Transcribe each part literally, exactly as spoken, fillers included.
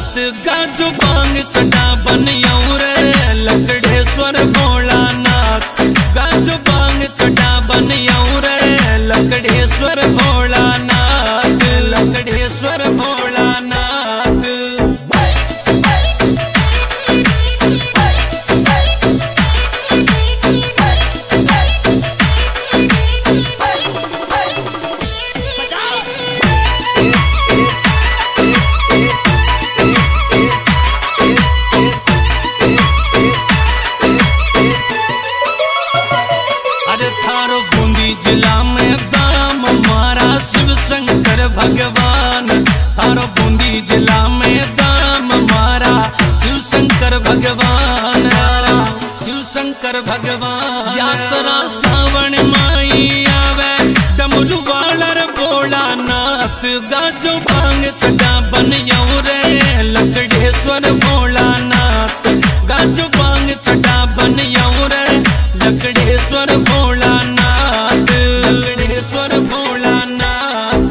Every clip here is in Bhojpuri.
नाथ गाजो बांग चढ़ा बन यौरे लकड़ेश्वर भोलानाथ गाजो बांग चढ़ा बन यौरे लकड़ेश्वर भोलानाथ लकड़ेश्वर भोलानाथ। जिला में दाम मारा शिव शंकर भगवान थारो बूंदी जिला में दाम मारा शिव शंकर भगवान शिव शंकर भगवान। यात्रा सावन माई आवे डमरू वालर भोलानाथ गाजो बांग चढ़ा बन यौरे लकड़ेश्वर भोलानाथ गाजो बांग चढ़ा बन यौरे लकड़ेश्वर भोलानाथ लकड़ेश्वर भोलानाथ।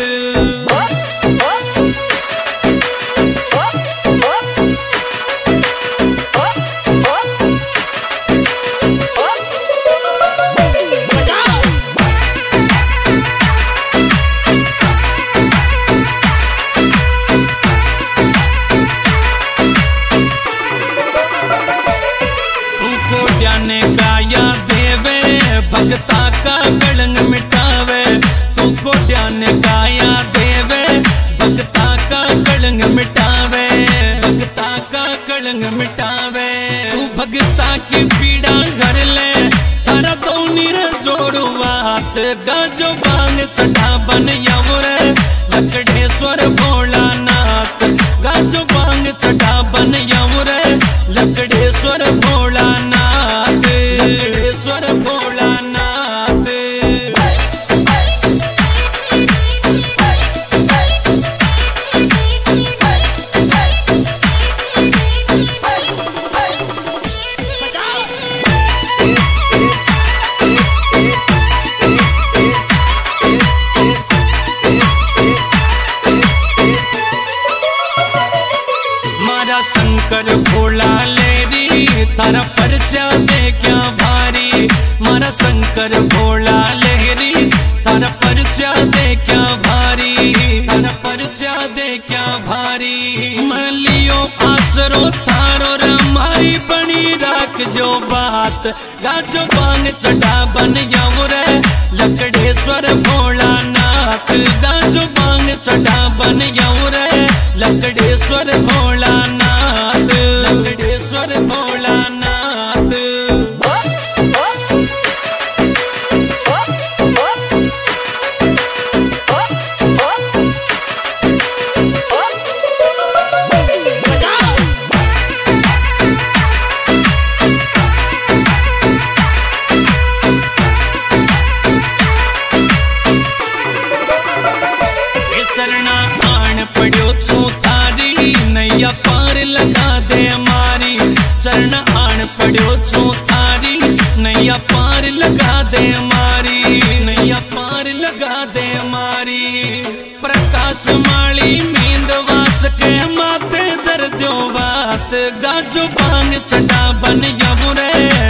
तू जाने गाया देवे भगता का कलंक मिटावे तू को ध्यान गाया देवे भगता का कलंक मिटावे भगता का कलंक मिटावे। तू भगता की पीड़ा घर ले तारा दोनी रे जोड़ू हाथ गाजो बांग चढ़ा बन यौरे लकड़ेश्वर भोलानाथ गाजो बांग चढ़ा बन यौरे लकड़ेश्वर भोलानाथ लकड़ेश्वर भोलानाथ। मारा शंकर भोला लेरी तारा परचा दे क्या भारी मारा शंकर भोला लहरी तारा परचा दे क्या भारी तारा परचा दे क्या भारी। मैं लियो आसरो थारो रमाई बनी राख जो बात गाजो बांग चढ़ा बन यौरे लकड़ेश्वर भोलानाथ गाजो बांग चढ़ा बन यौरे लकड़ेश्वर भोलानाथ लकड़ेश्वर भोलानाथ। चरना आन पड़ो छो थारी नैया पार लगा दे मारी चरण आन पड़ो छो थारी नैया पार लगा दे मारी नैया पार लगा दे मारी। प्रकाश माली मींदवास के माथे दर दो बात गाजो बांग चढ़ा बन यौरे